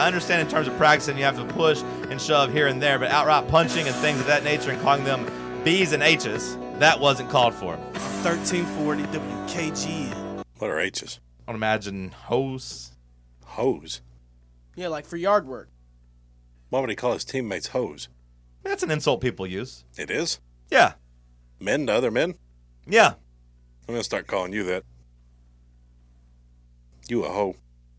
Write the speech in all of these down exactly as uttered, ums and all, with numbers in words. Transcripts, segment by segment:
I understand in terms of practicing you have to push and shove here and there, but outright punching and things of that nature and calling them B's and H's, that wasn't called for. thirteen forty W K G N. What are H's? I would imagine hose. Hose? Yeah, like for yard work. Why would he call his teammates hoes? That's an insult people use. It is? Yeah. Men to other men? Yeah. I'm going to start calling you that. You a hoe.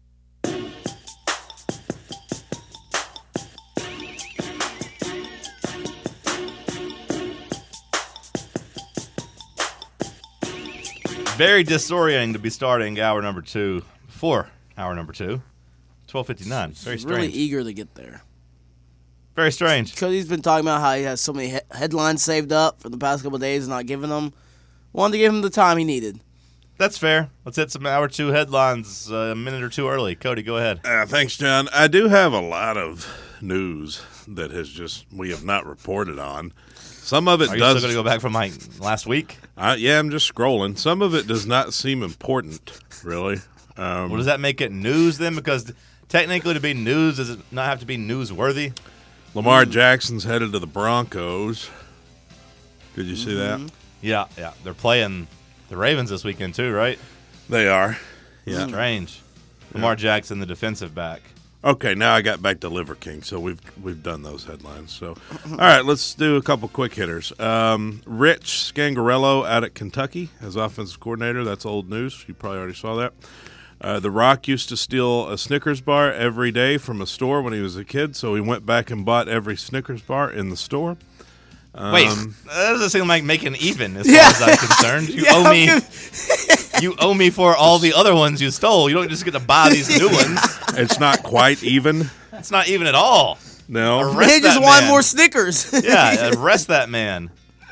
Very disorienting to be starting hour number two, before hour number two, twelve fifty-nine. Very strange. Really eager to get there. Very strange. Because he's been talking about how he has so many he- headlines saved up for the past couple of days and not giving them. Wanted to give him the time he needed. That's fair. Let's hit some hour two headlines uh, a minute or two early. Cody, go ahead. Uh, thanks, John. I do have a lot of news that has just we have not reported on. Some of it Are you does. still going to go back from like last week? Uh, yeah, I'm just scrolling. Some of it does not seem important, really. Um, Well, does that make it news then? Because technically to be news, does it not have to be newsworthy? Lamar Jackson's headed to the Broncos. Did you see that? Yeah, yeah. They're playing the Ravens this weekend too, right? They are. Yeah. Strange. Lamar Jackson, the defensive back. Okay, now I got back to Liver King, so we've we've done those headlines. So, all right, let's do a couple quick hitters. Um, Rich Scangarello out at Kentucky as offensive coordinator. That's old news. You probably already saw that. Uh, the Rock used to steal a Snickers bar every day from a store when he was a kid, so he went back and bought every Snickers bar in the store. Um, Wait, that doesn't seem like making even as Yeah. far as I'm concerned. You Yeah, owe I'm me. You owe me for all the other ones you stole. You don't just get to buy these new ones. It's not quite even. It's not even at all. No. Arrest He just that wanted man. more Snickers. Yeah, arrest that man.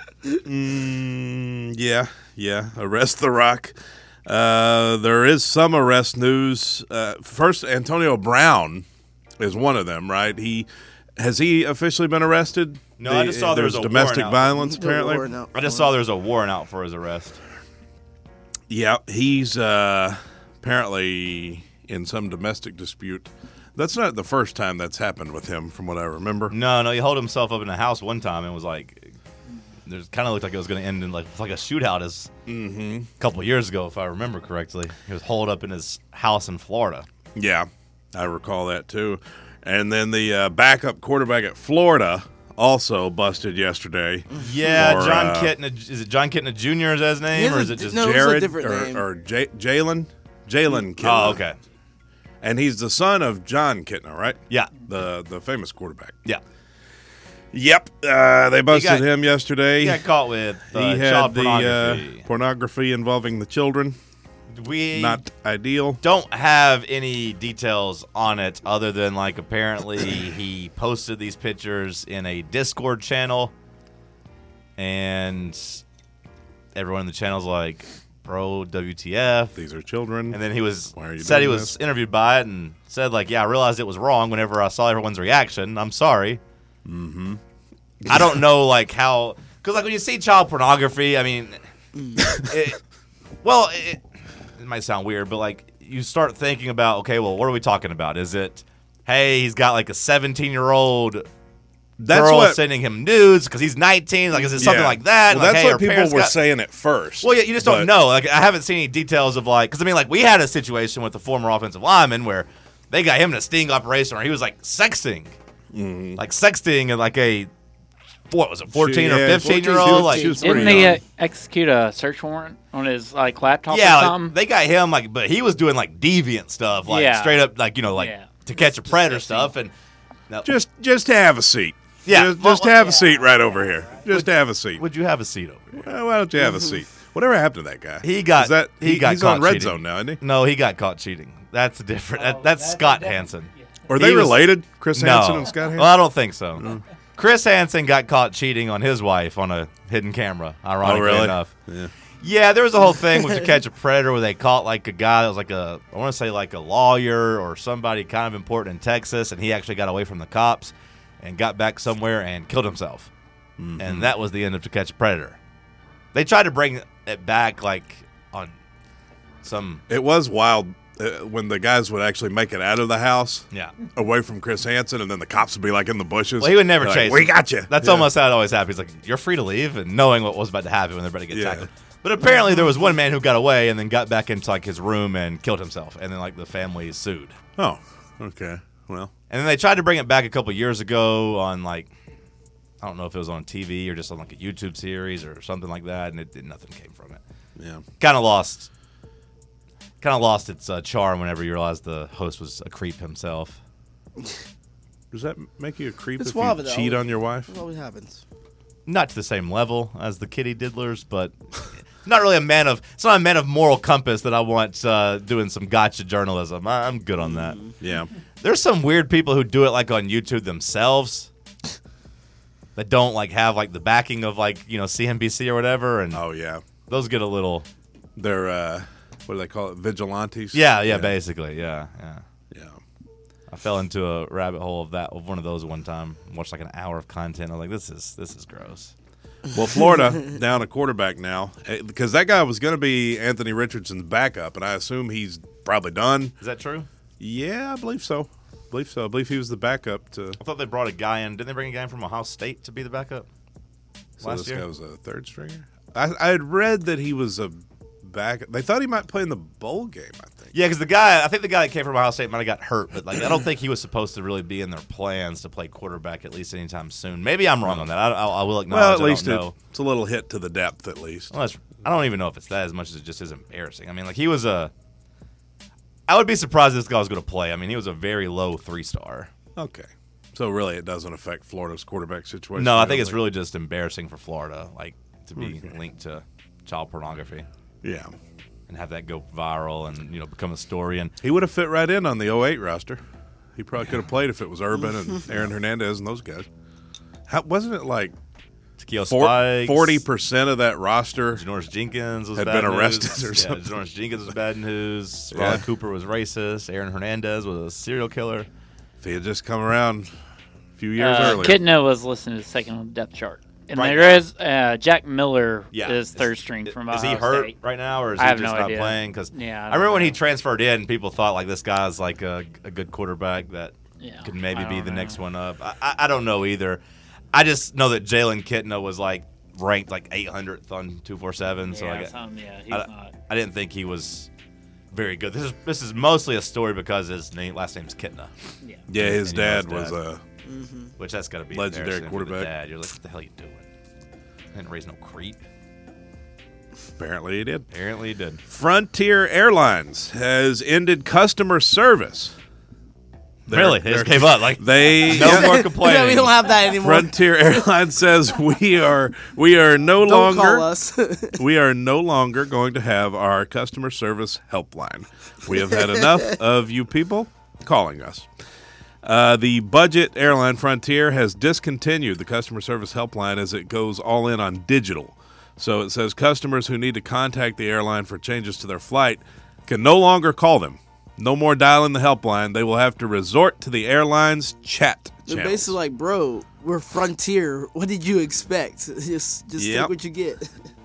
Mm, yeah, yeah. Arrest the Rock. Uh, there is some arrest news. Uh, first, Antonio Brown is one of them, right? He has he officially been arrested? No, I just saw there was a domestic warrant out. violence. Apparently, I just saw there was a warrant out for his arrest. yeah, he's uh, apparently in some domestic dispute. That's not the first time that's happened with him, from what I remember. No, no, he held himself up in a house one time and was like, there's kind of looked like it was going to end in like like a shootout as Mm-hmm. a couple of years ago, if I remember correctly. He was holed up in his house in Florida. Yeah, I recall that too. And then the uh, backup quarterback at Florida also busted yesterday. Yeah, for, John uh, Kitna. Is it John Kitna Junior is that his He name, has or a- is it just no, it's a Jared different or, name. or J- Jalen? Jalen Kitna. Oh, okay. And he's the son of John Kitna, right? Yeah, The the famous quarterback. yeah. Yep. Uh, they busted got- him yesterday. He got caught with uh, he had child the pornography. Uh, pornography involving the children. we Not ideal. don't have any details on it other than like apparently he posted these pictures in a Discord channel, and everyone in the channel's like, "Bro, W T F?" These are children. And then he was Why are you said he doing was this? interviewed by it and said like, "Yeah, I realized it was wrong whenever I saw everyone's reaction. I'm sorry." Mm-hmm. I don't know like how, because like when you see child pornography, I mean, it, well, it, it might sound weird, but like you start thinking about, okay, well, what are we talking about? Is it, hey, he's got like a seventeen-year-old That's girl what sending him nudes because he's nighteen? Like, is it something yeah. like that? Well, like, that's hey, what her people parents were got- saying at first. Well, yeah, you just don't but- know. Like, I haven't seen any details of like, because I mean, like, we had a situation with the former offensive lineman where they got him in a sting operation where he was like sexting, Mhm. like sexting and like a what was it, fourteen or Yeah, fifteen year fourteen, old? Like, she was Didn't pretty they young. uh, execute a search warrant on his like laptop yeah, or like, something? they got him like, but he was doing like deviant stuff, like Yeah. straight up, like you know, like Yeah. to catch a It's predator disgusting. stuff, and no, Just just have a seat. Yeah, Just, well, just have a seat right over here. Just have a seat. would you have a seat over here? Well, why don't you have a seat? Whatever happened to that guy? He got Is that he, got he's caught on Red cheating. Zone now, isn't he? No, he got caught cheating. That's different. that, that's Scott Hansen. Are He they was- related? Chris No, Hansen and Scott Hansen? well, I don't think so. Chris Hansen got caught cheating on his wife on a hidden camera. Ironically Oh, really? enough. Yeah. Yeah, there was a whole thing with To Catch a Predator where they caught like a guy that was like a, I want to say like a lawyer or somebody kind of important in Texas, and he actually got away from the cops and got back somewhere and killed himself. Mm-hmm. And that was the end of To Catch a Predator. They tried to bring it back like on some. It was wild. uh, when the guys would actually make it out of the house, Yeah. away from Chris Hansen, and then the cops would be like in the bushes. Well, he would never They're chase Like, we him. got you. That's Yeah. almost how it always happens. He's like, you're free to leave, and knowing what was about to happen when they're about to get Yeah. tackled. But apparently there was one man who got away and then got back into like his room and killed himself, and then like the family sued. Oh, okay. Well, And then they tried to bring it back a couple years ago on like, I don't know if it was on T V or just on like a YouTube series or something like that, and it did nothing came from it. yeah. Kind of lost, kind of lost its uh, charm whenever you realized the host was a creep himself. Does that make you a creep It's if you suave, though. cheat on your wife? That always happens. Not to the same level as the kitty diddlers, but it's not really a man of. It's not a man of moral compass that I want uh, doing some gotcha journalism. I, I'm good on that. Yeah. There's some weird people who do it like on YouTube themselves. That don't like have like the backing of like you know C N B C or whatever, and Oh, yeah. those get a little. They're, uh, what do they call it? Vigilantes? Yeah, yeah, basically, yeah, yeah. Yeah. I fell into a rabbit hole of that of one of those one time. Watched like an hour of content. I was like, this is this is gross. Well, Florida down a quarterback now because that guy was going to be Anthony Richardson's backup, and I assume he's probably done. Is that true? Yeah, I believe so. I believe so. I believe he was the backup to. I thought they brought a guy in. Didn't they bring a guy in from Ohio State to be the backup So last this year? guy was a third stringer. I, I had read that he was a back. They thought he might play in the bowl game. I think. Yeah, because the guy, I think the guy that came from Ohio State might have got hurt, but like I don't think he was supposed to really be in their plans to play quarterback at least anytime soon. Maybe I'm wrong on that. I, I, I will acknowledge. Well, at I least don't it, know. it's a little hit to the depth, at least. Well, that's, I don't even know if it's that as much as it just is embarrassing. I mean, like he was a. I would be surprised if this guy was going to play. I mean, he was a very low three star. Okay, so really, it doesn't affect Florida's quarterback situation. No, I don't think it's really just embarrassing for Florida, like to be Okay. linked to child pornography Yeah, and have that go viral and you know become a story. And he would have fit right in on the oh eight roster. He probably could have played if it was Urban and Aaron Hernandez and those guys. How wasn't it like Takeo Spikes, forty percent of that roster? Janoris Jenkins was Had bad been news. arrested or yeah, something. Janoris Jenkins was bad news. Yeah. Ron Cooper was racist. Aaron Hernandez was a serial killer. If he had just come around a few years Uh, earlier. Kidna was listed as second on the depth chart. And Right there is uh, Jack Miller Yeah, is third string Is, from is Ohio he hurt State. right now, or is I he have just no not idea. playing? Because Yeah, I I, don't remember when he know. transferred in, people thought like this guy's like a, a good quarterback that Yeah, could maybe I be don't the know. next one up. I, I, I don't know either. I just know that Jalen Kitna was like ranked like eight hundredth on two forty-seven. So yeah, like, some, yeah, he's I, not. I didn't think he was very good. This is this is mostly a story because his name, last name's Kitna, Yeah. yeah, his And you know his dad was dad. uh, which that's got to be Legendary embarrassing for the quarterback. Dad, you're like, what the hell are you doing? Didn't raise no creep. apparently he did. Apparently he did. Frontier Airlines has ended customer service. They're- Really? They just they're- gave up. Like They no yeah. more complaining. Yeah, we don't have that anymore. Frontier Airlines says we are we are no Don't longer call us. we are no longer going to have our customer service helpline. We have had enough of you people calling us. Uh, the budget airline Frontier has discontinued the customer service helpline as it goes all in on digital. So it says customers who need to contact the airline for changes to their flight can no longer call them. No more dialing the helpline. They will have to resort to the airline's chat They're channels. basically like, bro, we're Frontier. What did you expect? Just, just Yep. take what you get.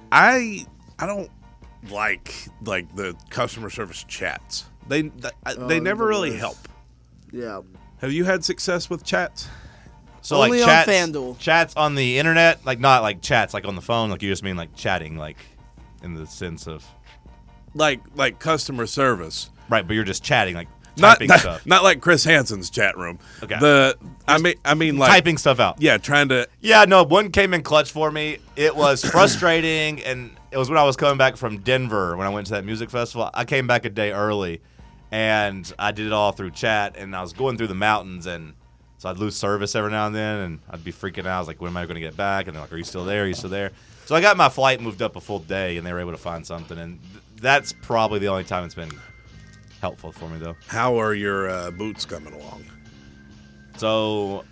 I I don't like like the customer service chats. They they, Oh, they never the really worst. help. Yeah. Have you had success with chats? So Only like on chats, FanDuel. chats on the internet, like not like chats like on the phone, like you just mean like chatting, like in the sense of Like like customer service. right, but you're just chatting, like Not typing not, stuff, not like Chris Hansen's chat room. Okay. The I mean I mean like typing stuff out. yeah, trying to Yeah, no, one came in clutch for me. It was frustrating, and it was when I was coming back from Denver when I went to that music festival. I came back a day early, and I did it all through chat, and I was going through the mountains, and so I'd lose service every now and then, and I'd be freaking out. I was like, when am I going to get back? And they're like, are you still there? Are you still there? So I got my flight moved up a full day, and they were able to find something, and th- that's probably the only time it's been helpful for me, though. how are your uh, boots coming along? So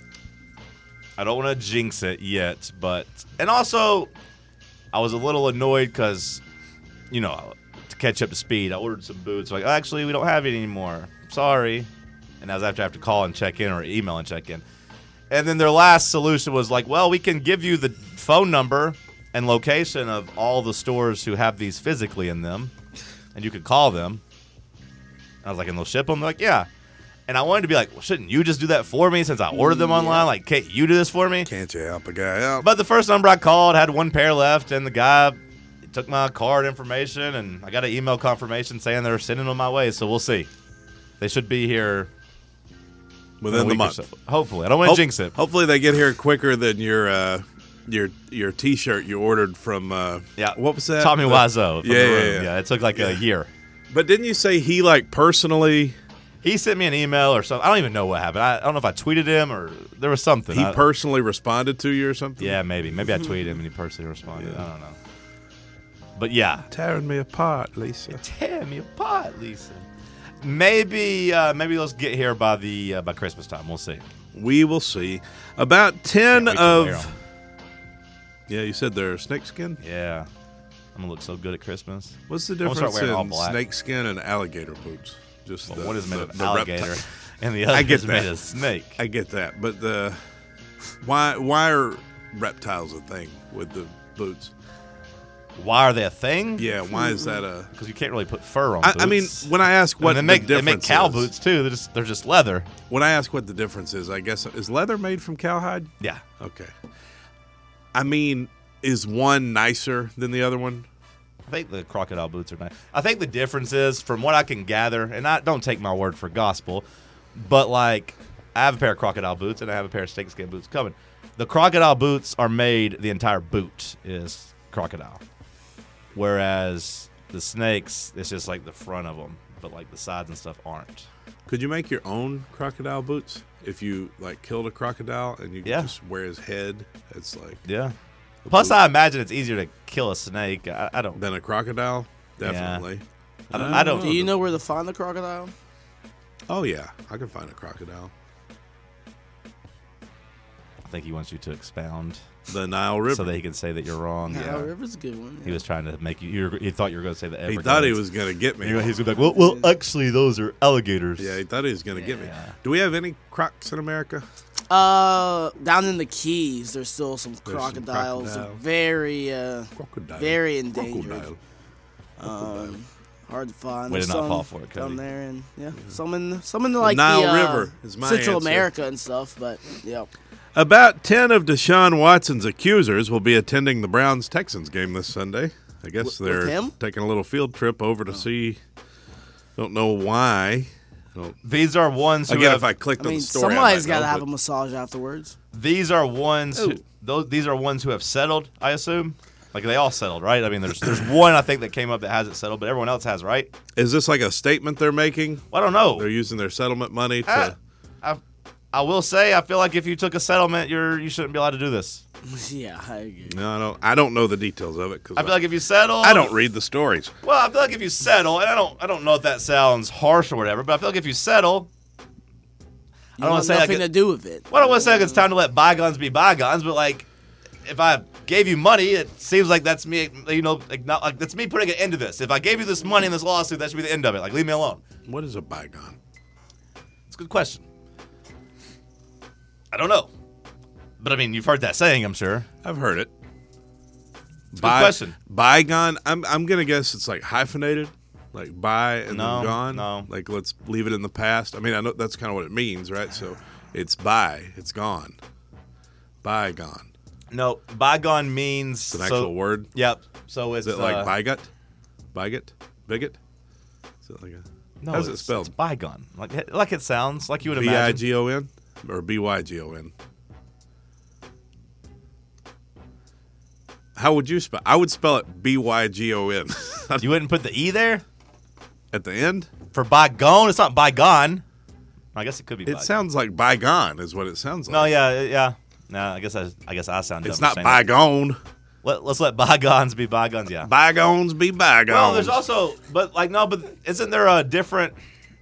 I don't want to jinx it yet, but and also I was a little annoyed because you know to catch up to speed, I ordered some boots. Like actually, we don't have it anymore. Sorry, and I was after I have to call and check in or email and check in. And then their last solution was like, well, we can give you the phone number and location of all the stores who have these physically in them, and you could call them. I was like, and they'll ship them? They're like, yeah. And I wanted to be like, well, shouldn't you just do that for me since I ordered them online? Like, can't you do this for me? Can't you help a guy out? But the first number I called had one pair left, and the guy took my card information, and I got an email confirmation saying they're sending them my way, so we'll see. They should be here in a Within the week or month. so. Hopefully. I don't want to Hope- jinx it. Hopefully they get here quicker than your uh, your your T-shirt you ordered from. Uh, Yeah. What was that? Tommy The- Wiseau. from Yeah, the yeah, room. yeah. yeah. It took like a year. But didn't you say he like personally? He sent me an email or something. I don't even know what happened. I, I don't know if I tweeted him or there was something. He I- personally responded to you or something? Yeah, maybe. Maybe I tweeted him and he personally responded. I don't know. But yeah. Tearing me apart, Lisa. Tear me apart, Lisa. Maybe uh, maybe let's get here by the uh, by Christmas time. We'll see. We will see. About ten Can't wait to wear of. 'em. Yeah, you said they're snakeskin? Yeah. I'm gonna look so good at Christmas. What's the gonna start difference wearing all in black. snakeskin and alligator boots? Just Well, the, one is made the- of the alligator, reptile- and the other I get is made that. of snake. I get that, but the why why are reptiles a thing with the boots? Why are they a thing? Yeah, why is that a? Because you can't really put fur on I, boots. I mean, when I ask what and they make the they make difference cow is, boots too. They're just they're just leather. when I ask what the difference is, I guess is leather made from cowhide? Yeah. Okay. I mean, is one nicer than the other one? I think the crocodile boots are nice. I think the difference is, from what I can gather, and I don't take my word for gospel, but like I have a pair of crocodile boots and I have a pair of snakeskin boots coming. The crocodile boots are made, the entire boot is crocodile, whereas the snakes, it's just like the front of them, but like the sides and stuff aren't. Could you make your own crocodile boots if you like killed a crocodile and you could Yeah. just wear his head? It's like Yeah. Plus, I imagine it's easier to kill a snake. I, I don't. than a crocodile, Yeah. definitely. I don't. I don't Do you know where to find the crocodile? Oh yeah, I can find a crocodile. I think he wants you to expound The Nile River. so that he can say that you're wrong. Yeah, Yeah. River's a good one. He was trying to make you. you were, he thought you were going to say the he Everglades. thought he was gonna get me. He- He's gonna be like, well, well, actually, those are alligators. Yeah, he thought he was gonna get me. Yeah. Do we have any crocs in America? Uh, down in the Keys, there's still some some crocodiles. crocodiles. Very, uh, Crocodile. very endangered. Crocodile. Um, hard to find. Way to There's not some fall for it, Cody. down there, and yeah, some in some in the, like Nile the, uh, River is my Central answer. America and stuff. But yeah, About ten of Deshaun Watson's accusers will be attending the Browns-Texans game this Sunday. I guess With- they're with him? taking a little field trip over to see. Don't know why. Don't- These are ones who Again, have. if I clicked I on mean, the story, somebody's got got to have a massage afterwards. these are ones. Who, Ooh. those. These are ones who have settled. I assume. Like they all settled, right? I mean, there's there's one I think that came up that hasn't settled, but everyone else has, right? Is this like a statement they're making? Well, I don't know. They're using their settlement money to. I, I, I will say, I feel like if you took a settlement, you're you shouldn't be allowed to do this. Yeah, I agree. no, I don't. I don't know the details of it because I feel like if you settle, I don't read the stories. Well, I feel like if you settle, and I don't, I don't know if that sounds harsh or whatever, but I feel like if you settle, You I don't want want to say like, nothing to do with it. well, I don't want to say like it's time to let bygones be bygones, but like, if I gave you money, it seems like that's me, you know, like not like that's me putting an end to this. If I gave you this money in this lawsuit, that should be the end of it. Like, leave me alone. What is a bygone? It's a good question. I don't know, but I mean, you've heard that saying, I'm sure. I've heard it. It's a good question. Bygone. I'm. I'm gonna guess it's like hyphenated, like by and No, then gone. no. Like let's leave it in the past. I mean, I know that's kind of what it means, right? So it's by. It's gone. Bygone. No, bygone means It's an so- actual word. Yep. So it's Is it like uh, bigot? Bigot? Bigot? Is it like a no, how's it it's- spelled? It's bygone. Like like it sounds. Like you would B I imagine. G O N or B Y G O N? How would you spell? I would spell it B Y G O N. You wouldn't put the e there At the end, for bygone. It's not bygone. I guess it could be. it bygone. sounds like bygone, is what it sounds like. No, yeah, yeah. No, I guess I, I guess I sound. It's dumb not for saying that. bygone. Let, let's let bygones be bygones. Yeah. Bygones be bygones. Well, there's also, but like no, but isn't there a different?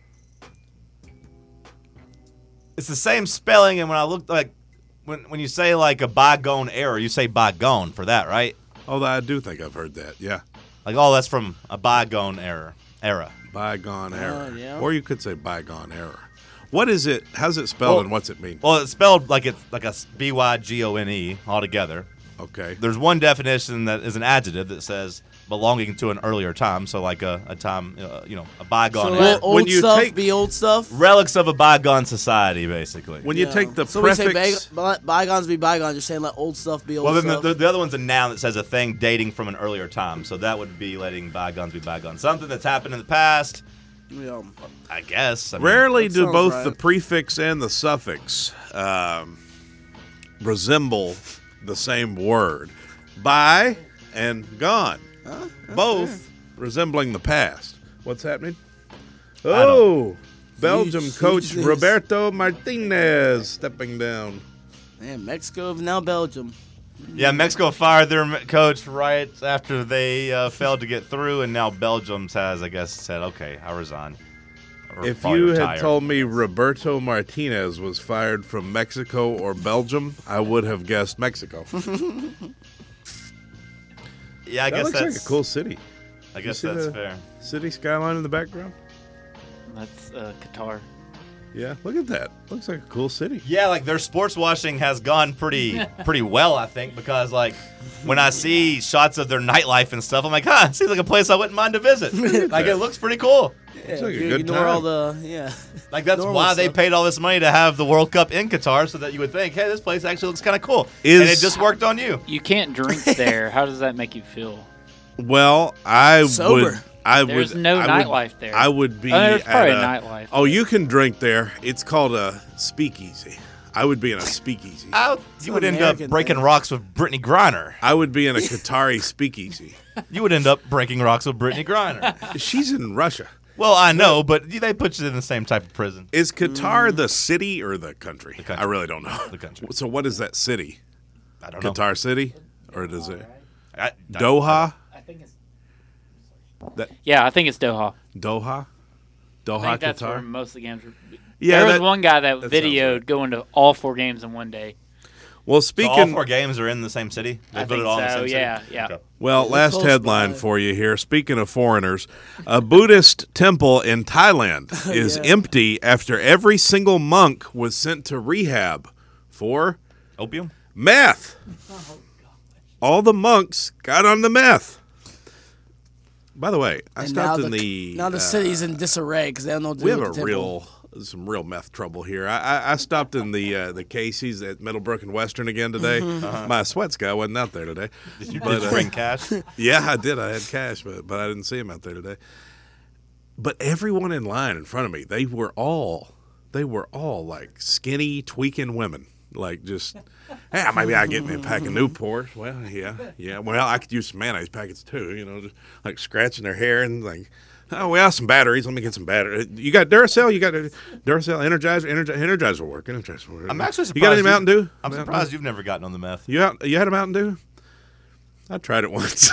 It's the same spelling, and when I look like when when you say like a bygone error, you say bygone for that, right? Oh, I do think I've heard that. Yeah. Like, oh, that's from a bygone error era. Bygone error. yeah. Or you could say bygone error. What is it? How's it spelled Well- and what's it mean? Well, it's spelled like it's like a B Y G O N E altogether. Okay. There's one definition that is an adjective that says belonging to an earlier time. So like a, a time, uh, you know, a bygone So era. let when old you stuff take- be old stuff. Relics of a bygone society, basically. When you Yeah. take the so we say prefix, by- by- bygones be bygones. You're saying let old stuff be old well, then the, stuff. the, the other one's a noun that says a thing dating from an earlier time. So that would be letting bygones be bygones. Something that's happened in the past, yeah. I guess. I mean, rarely That do sounds both right. the prefix and the suffix um, resemble the same word. By and gone. Both resembling the past. What's happening? Oh, Belgium Huge, coach huge news. Roberto Martinez stepping down. Man, Mexico now Belgium. Yeah, Mexico fired their m- coach right after they uh, failed to get through, and now Belgium has, I guess, said, okay, I resign. Or If probably you retire. had told me Roberto Martinez was fired from Mexico or Belgium, I would have guessed Mexico. Yeah, I That guess looks that's like a cool city. I guess see that's the- fair. City skyline in the background. That's uh, Qatar. Yeah, look at that. Looks like a cool city. Yeah, like their sports washing has gone pretty pretty well, I think, because like when I see shots of their nightlife and stuff, I'm like, huh, seems like a place I wouldn't mind to visit. Like it looks pretty cool. Yeah, like a if you good ignore time. all the yeah. Like that's Normal why they stuff. paid all this money to have the World Cup in Qatar, so that you would think, hey, this place actually looks kind of cool, Is- and it just worked on you. You can't drink there. How does that make you feel? Well, I Sober. would. I There's would. no I would- nightlife there. I would be. Oh, there's at probably a, nightlife. Oh, you can drink there. It's called a speakeasy. I would be in a speakeasy. I, you an would end American up breaking thing. rocks with Brittany Griner. I would be in a Qatari speakeasy. You would end up breaking rocks with Brittany Griner. She's in Russia. Well, I know, but they put you in the same type of prison. Is Qatar the city or the country? country. I really don't know. The country. So what is that city? I don't know. Qatar City, or does it I, I- Doha? I think it's. That Yeah, I think it's Doha. Doha, I Doha, think that's where Qatar. most of the games were. Yeah, there was that- one guy that, that sounds videoed right. going to all four games in one day. Well, So speaking. all four games are in the same city. They I put think it all in the so, same yeah, city. yeah. Okay. Well, They're last close headline by. for you here. Speaking of foreigners, a Buddhist temple in Thailand is Yeah. empty after every single monk was sent to rehab for Opium. meth. All the monks got on the meth. By the way, I And now stopped in the, the. now the uh, city's in disarray because they don't know what to We do have a with the temple. real, some real meth trouble here. I, I, I stopped in the uh, the Casey's at Middlebrook and Western again today. Mm-hmm. My sweats guy wasn't out there today. Did you, But, did you uh, bring cash? Yeah, I did. I had cash, but but I didn't see him out there today. But everyone in line in front of me, they were all they were all like skinny, tweaking women. Like just, yeah, maybe I get me a pack of Newport. Well, yeah, yeah. Well, I could use some mayonnaise packets too. You know, just like scratching their hair and like, oh, well, some batteries. Let me get some batteries. You got Duracell? You got a Duracell Energizer? Energizer, Energizer will work. Energizer will work. I'm actually You got any surprised Mountain Dew? I'm Mountain surprised Dew? you've never gotten on the meth. You out? You had a Mountain Dew? I tried it once.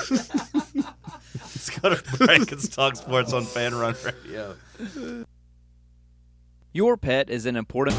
Let's go to break and talk sports on Fan Run Radio. Your pet is an important.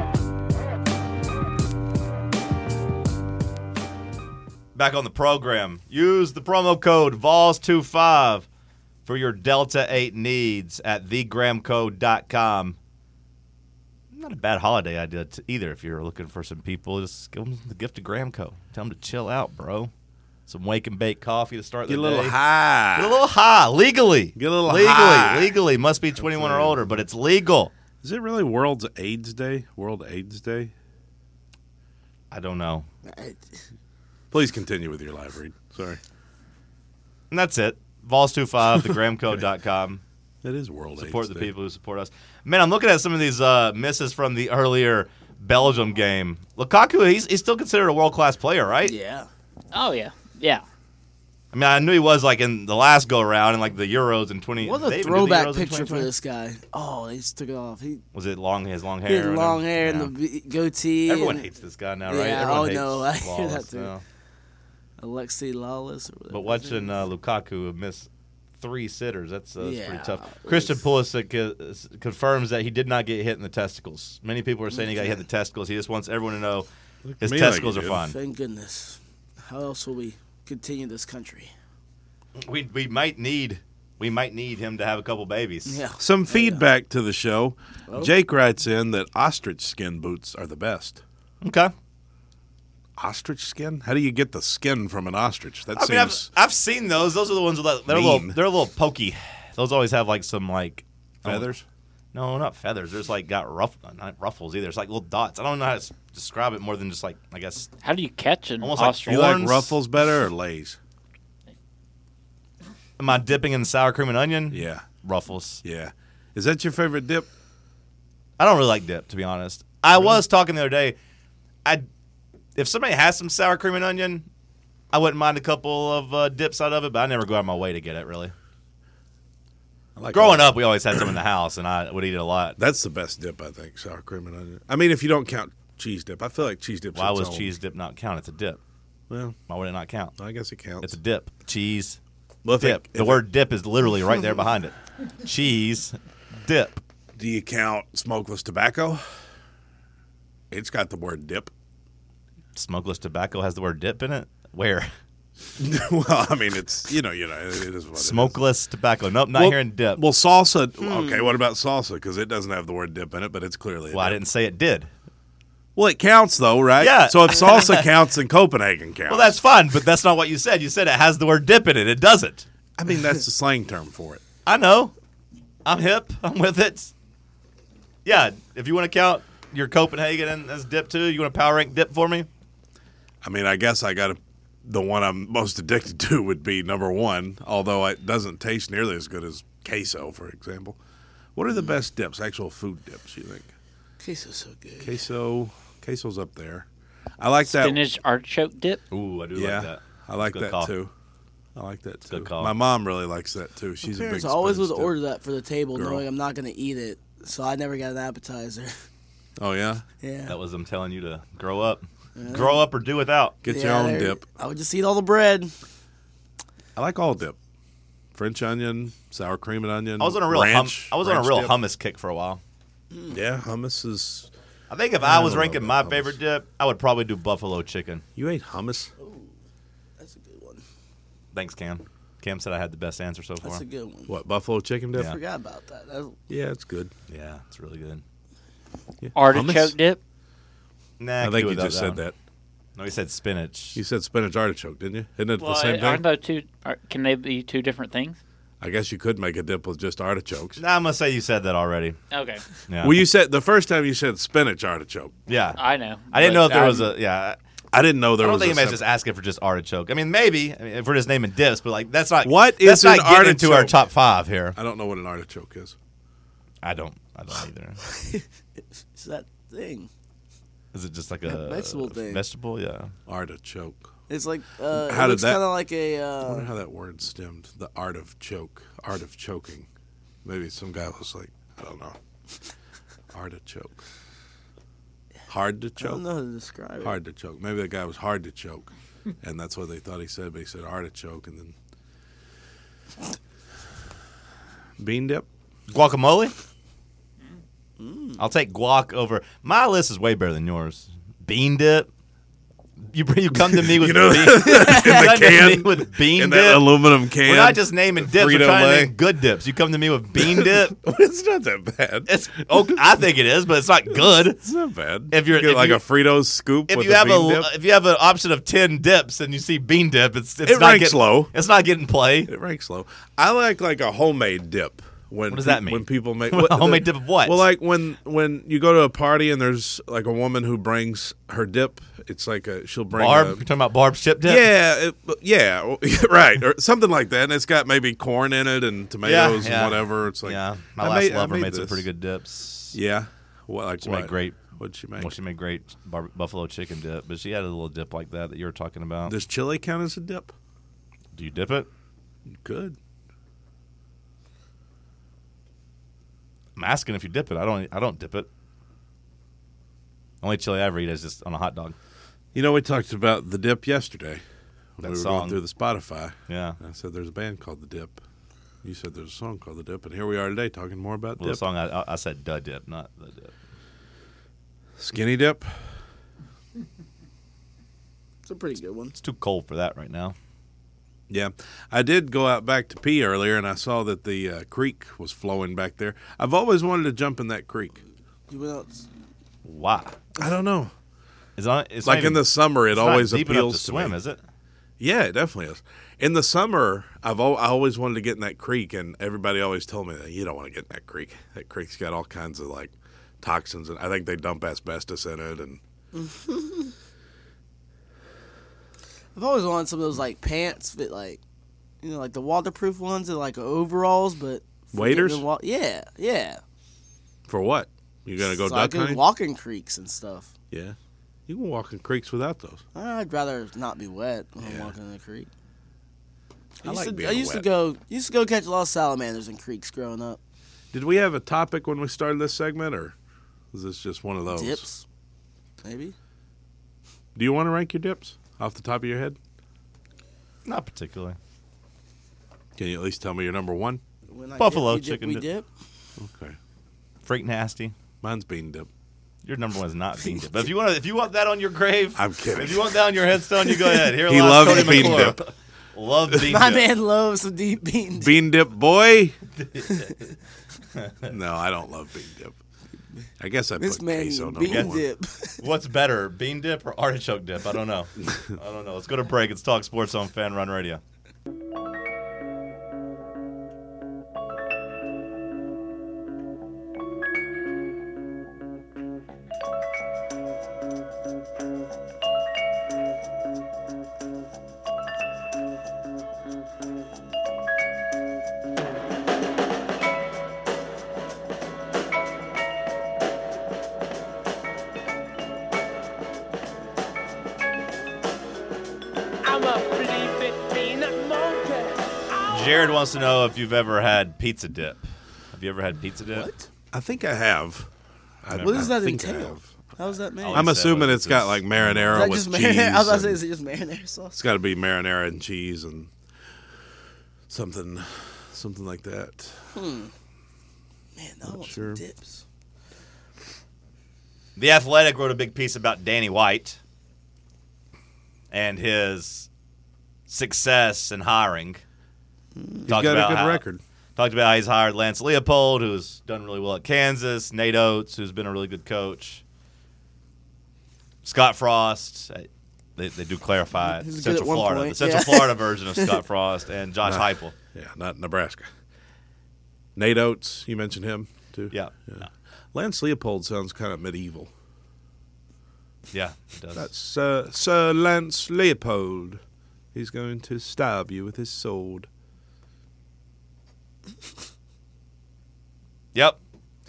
Back on the program. Use the promo code V O L S twenty-five for your Delta eight needs at the gramco dot com. Not a bad holiday idea t- either if you're looking for some people. Just give them the gift of Gramco. Tell them to chill out, bro. Some wake and bake coffee to start Get the a little day. high. Get a little high. Legally. Get a little legally. high. Legally. Must be twenty-one or older, but it's legal. Is it really World's AIDS Day? World AIDS Day? I don't know. Please continue with your live read. Sorry. And that's it. V O L S twenty-five, the gramco dot com. It is World Support AIDS the Day. people who support us. Man, I'm looking at some of these uh, misses from the earlier Belgium game. Lukaku, he's, he's still considered a world-class player, right? Yeah. Oh yeah, yeah. I mean, I knew he was like in the last go-around in like the Euros in twenty. What they a even did the throwback Euros in picture for twenty twenty? this guy. Oh, they just took it off. He, Was it long? His long hair. he had and long everything? hair Yeah. and the b- goatee. Everyone and hates this guy now, right? Yeah, Everyone oh, hates no, I hear Lawless that too. now. Alexi Lawless. Or whatever But his name watching uh, Lukaku miss three sitters, that's, uh, that's Yeah, pretty tough. it Christian was- Pulisic uh, confirms that he did not get hit in the testicles. Many people are saying he got hit in the testicles. He just wants everyone to know his me like testicles he are did. fine. Thank goodness. How else will we continue this country? We we might need we might need him to have a couple babies. Yeah. Some feedback to the show. Oh. Jake writes in that ostrich skin boots are the best. Okay. ostrich skin? How do you get the skin from an ostrich? That I mean, I've, seems I've seen those. Those are the ones with like, they're a little Mean. they're a little pokey. Those always have like some like feathers. No, not feathers. There's like got ruff, not ruffles either. It's like little dots. I don't know how to s- describe it more than just like I guess. How do you catch an Almost like ostrich? You like Thorns? Ruffles better or Lay's? Am I dipping in sour cream and onion? Yeah, Ruffles. yeah. Is that your favorite dip? I don't really like dip, to be honest. I was talking the other day. I, if somebody has some sour cream and onion, I wouldn't mind a couple of uh, dips out of it, but I never go out of my way to get it. Really. I like Growing all- up, we always had some in the house, and I would eat it a lot. That's the best dip, I think. Sour cream and onion. I mean, if you don't count cheese dip, I feel like cheese dip. Why was cheese dip not count? It's a dip. Well, Why would it not count? I guess it counts. It's a dip. Cheese well, if dip. it- The if word dip is literally right there behind it. Cheese dip. it- do you count smokeless tobacco? It's got the word dip. Smokeless tobacco has the word dip in it. Where? Well, I mean, it's you know, you know, it is what it is. Smokeless tobacco. Nope, not Well- hearing dip. Well, salsa. Okay, what about salsa? Because it doesn't have the word dip in it, but it's clearly. a Well, I dip. didn't say it did. Well, it counts though, right? Yeah. So if salsa counts, then Copenhagen counts. Well, that's fine, but that's not what you said. You said it has the word dip in it. It doesn't. I mean, that's the slang term for it. I know. I'm hip. I'm with it. Yeah, if you want to count your Copenhagen as dip too, you want to power rank dip for me? I mean, I guess I got to. The one I'm most addicted to would be number one, although it doesn't taste nearly as good as queso, for example. What are the best dips? Actual food dips, you think? Queso's so good. Queso, queso's up there. I like that. Spinach artichoke dip. Ooh, I do Yeah, like that. I like Good that call. too. I like that too. Good call. My mom really likes that too. She's a big. Parents always would spinach dip. order that for the table, Girl. knowing I'm not going to eat it. So I never got an appetizer. Oh yeah, yeah. That was them telling you to grow up. Grow up or do without. get your Yeah, own there- dip. I would just eat all the bread. I like all dip. French onion, sour cream and onion. I was on a real hum- ranch, I was on a ranch real dip. hummus kick for a while. Yeah, hummus is. I think if I I was don't know ranking about my hummus. favorite dip, I would probably do buffalo chicken. You ate hummus? That's a good one. Thanks, Cam. Cam said I had the best answer so far. That's a good one. What, buffalo chicken dip? Yeah. I forgot about that. That- Yeah, it's good. Yeah, it's really good. Yeah. Artichoke Hummus? dip. Nah, I could think do you without just said that. No, he said spinach. You said spinach artichoke, didn't you? Isn't it Well, the same aren't thing? those two? Are, can they be two different things? I guess you could make a dip with just artichokes. Nah, I'm gonna say you said that already. Okay, Yeah. Well, you said the first time you said spinach artichoke. yeah. I know. I didn't but know if there was I'm- a yeah. I didn't know there I don't was think a anybody's sep- just asking for just artichoke. I mean, maybe I mean, if we're just naming dips, but like that's not What that's is not an getting into our artichoke? top five here. I don't know what an artichoke is. I don't. I don't either. It's that thing. Is it just like Yeah, a vegetable thing. Vegetable, yeah. Artichoke. It's like uh, How it did looks that- kind of like a. I wonder Uh, how that word stemmed. The art of choke. Art of choking. Maybe some guy was like, I don't know. Artichoke. Hard to I choke? don't know how to describe it. Hard to choke. Maybe the guy was hard to choke, and that's what they thought he said. But he said artichoke, and then bean dip. Guacamole. I'll take guac over. My list is way better than yours. Bean dip. You bring- you come to me with You know, bean, in the come to me can, with bean in dip. that aluminum can. We're not just naming dips. We're trying to Frito-Lay. name good dips. You come to me with bean dip. It's not that bad. It's oh, I think it is, but it's not good. It's not bad. If you're- You get if like you- a Fritos scoop If with you a have bean a dip, if you have an option of ten dips and you see bean dip, it's it's It not ranks getting low. It's not getting play. it ranks low. I like like a homemade dip. When What does pe- that mean? When people make A homemade dip of what? Well, like when when you go to a party and there's like a woman who brings her dip. It's like a she'll bring Barb, a, you're talking about Barb's chip dip. Yeah, it, yeah, well, right, or something like that. And it's got maybe corn in it and tomatoes yeah. and whatever. It's like yeah. My I last made- I lover made made some this. pretty good dips. Yeah, what like She what? made great. What'd she make? Well, she made great bar- buffalo chicken dip, but she had a little dip like that that you were talking about. Does chili count as a dip? Do you dip it? Good. I'm asking if you dip it. I don't. I don't dip it. Only chili I ever eat is just on a hot dog. You know, we talked about the Dip yesterday when That we were song. going through the Spotify. Yeah. I said there's a band called the Dip. You said there's a song called the Dip, and here we are today talking more about Well, the Dip. song I, I said "da dip," not the dip. Skinny Dip. It's a pretty good one. It's too cold for that right now. Yeah, I did go out back to pee earlier, and I saw that the uh, creek was flowing back there. I've always wanted to jump in that creek. You went out. Why? I don't know. It's on, it's like not in even- the summer, it it's not always deep enough to appeals to swim, me. is it? Yeah, it definitely is. In the summer, I've al- I always wanted to get in that creek, and everybody always told me that you don't want to get in that creek. That creek's got all kinds of like toxins, and I think they dump asbestos in it. And I've always wanted some of those like pants that like, you know, like the waterproof ones and like overalls, but for Waders? getting in wa- yeah, yeah. for what? You gonna go so I duck could hunting? walk in creeks and stuff. Yeah, you can walk in creeks without those. I'd rather not be wet when I'm Yeah. walking in a creek. I I used, like to, being I used to wet. go used to go catch a lot of salamanders in creeks growing up. Did we have a topic when we started this segment, or is this just one of those? Dips, maybe. Do you want to rank your dips off the top of your head? Not particularly. Can you at least tell me your number one? When I Buffalo dip, we chicken Dip, we dip. dip. Okay, Freak nasty. mine's bean dip. Your number one is not bean dip. But if you want, if you want that on your grave, I'm kidding. if you want that on your headstone, you go ahead. Here He lies loves Cody bean McClure. dip. Love bean My dip. man loves some deep beans. Bean dip boy. No, I don't love bean dip. I guess I This put man queso number bean one. dip. What's better, bean dip or artichoke dip? I don't know. I don't know. Let's go to break. It's Talk Sports on Fan Run Radio. I'm a flippin' peanut monkey. Jared wants to know if you've ever had pizza dip. Have you ever had pizza dip? What? I think I have. I, What does I that think I entail? have. How's that made? Oh, I'm said assuming it it's was got just- like Is marinara that with just cheese. marinara? I was about to say, and- is it just marinara sauce? It's got to be marinara and cheese and something, something like that. Man, I want sure. some dips. The Athletic wrote a big piece about Danny White and his success in hiring. He's Talked got a about good how- record. Talked about how he's hired Lance Leopold, who's done really well at Kansas, Nate Oates, who's been a really good coach, Scott Frost. uh, They, they do clarify it. He was good Central at one Florida, point, the Central yeah. Florida version of Scott Frost, and Josh Nah. Heupel. Yeah, not Nebraska. Nate Oates, you mentioned him too. Yeah, Yeah. Lance Leopold sounds kind of medieval. yeah, it does. That's uh, Sir Lance Leopold. He's going to stab you with his sword. Yep.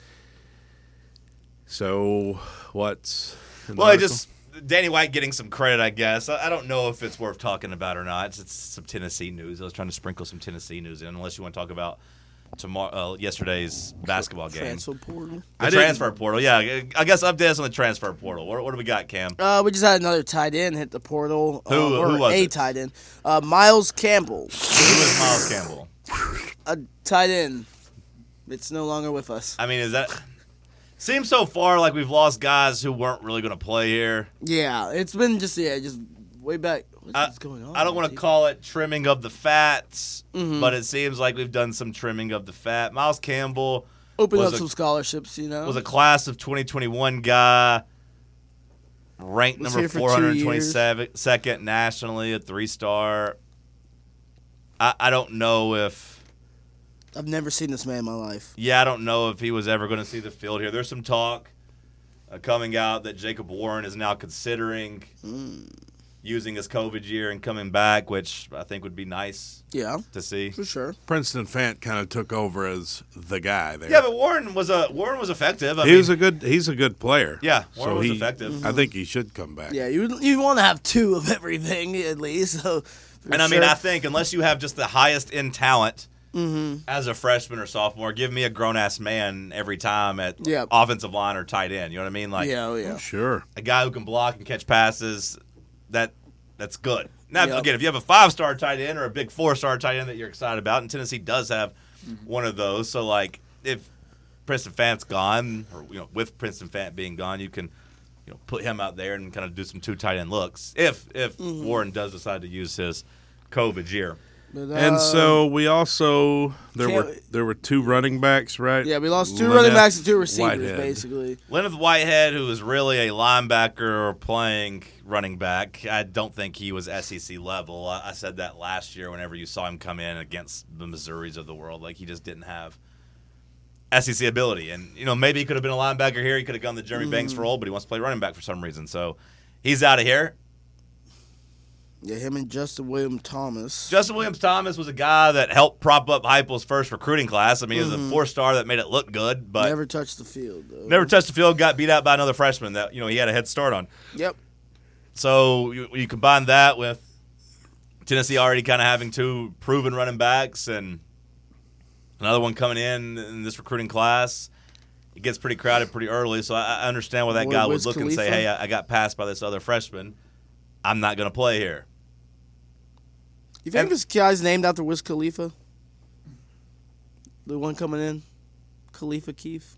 So, what's in the Well, I article? just Danny White getting some credit, I guess. I, I don't know if it's worth talking about or not. It's, it's some Tennessee news. I was trying to sprinkle some Tennessee news in, unless you want to talk about tomorrow, uh, yesterday's basketball game. Transfer portal. The I didn't- transfer portal, yeah. I guess update us on the transfer portal. What, what do we got, Cam? Uh, we just had another tight end hit the portal. Who- uh, or who was a it? tight end? Uh, Miles Campbell, Who is Miles Campbell? a tight end. It's no longer with us. I mean, is that seems so far like we've lost guys who weren't really going to play here. Yeah, it's been just yeah, just way back. What's I, going on? I don't want to dude? call it trimming of the fats, Mhm. but it seems like we've done some trimming of the fat. Miles Campbell open was up a- some scholarships. You know, was a class of twenty twenty-one guy, ranked Was number here for two four hundred twenty-second nationally, a three-star. I, I don't know if, I've never seen this man in my life. yeah, I don't know if he was ever going to see the field here. There's some talk uh, coming out that Jacob Warren is now considering using his COVID year and coming back, which I think would be nice Yeah, to see. for sure. Princeton Fant kind of took over as the guy there. Yeah, but Warren was a Warren was effective. I he mean, was a good. He's a good player. Yeah, Warren so was he, effective. I think he should come back. Yeah, you you want to have two of everything at least. So, for And I mean, sure. I think unless you have just the highest end talent Mm-hmm. as a freshman or sophomore, give me a grown ass man every time at Yep. offensive line or tight end. You know what I mean? Like yeah, oh, yeah. Sure. a guy who can block and catch passes. That that's good. Now, Yep. again, if you have a five star tight end or a big four star tight end that you're excited about, and Tennessee does have one of those, so like if Princeton Fant's gone, or you know, with Princeton Fant being gone, you can you know put him out there and kind of do some two tight end looks. If if Mm-hmm. Warren does decide to use his COVID year. But, And uh, so we also there can't- were there were two running backs, right? yeah, we lost two Lynette running backs and two receivers, Whitehead. basically. Leonard Whitehead, who is really a linebacker playing running back, I don't think he was S E C level. I, I said that last year whenever you saw him come in against the Missouris of the world. Like, he just didn't have S E C ability. And, you know, maybe he could have been a linebacker here. He could have gone the Jeremy Banks role, but he wants to play running back for some reason. So he's out of here. Yeah, him and Justin Williams Thomas. Justin Williams-Thomas was a guy that helped prop up Heupel's first recruiting class. I mean, he was a four-star that made it look good, but Never touched the field, though. never touched the field, got beat out by another freshman that, you know, he had a head start on. Yep. So you, you combine that with Tennessee already kind of having two proven running backs and another one coming in in this recruiting class. It gets pretty crowded pretty early, so I, I understand why that Boy, guy would Wiz look and say, Khalifa. hey, I, I got passed by this other freshman. I'm not going to play here. You think And- this guy's named after Wiz Khalifa? The one coming in? Khalifa Keith?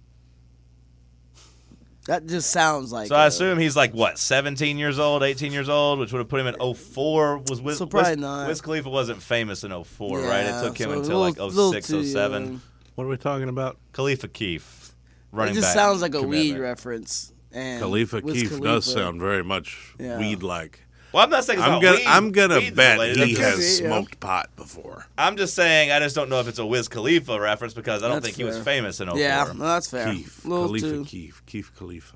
That just sounds like So I uh, assume he's like, what, seventeen years old, eighteen years old, which would have put him in oh four. Was Wiz, So probably Wiz, not. Wiz Khalifa wasn't famous in oh four, right? It yeah, took him so a until little- like little 06, too 07. young. What are we talking about? Khalifa Keith, running It just back sounds like a weed commitment. reference. And Khalifa Wiz Keith Khalifa. does sound very much Yeah. weed-like. Well, I'm not saying it's I'm not gonna weed, I'm gonna weeds bet related. he I'm just- has be, yeah. smoked pot before. I'm just saying, I just don't know if it's a Wiz Khalifa reference because I don't That's think he was fair. famous in oh four. Yeah, no, that's fair. Keith, Little Khalifa too. Keith, Keith Khalifa.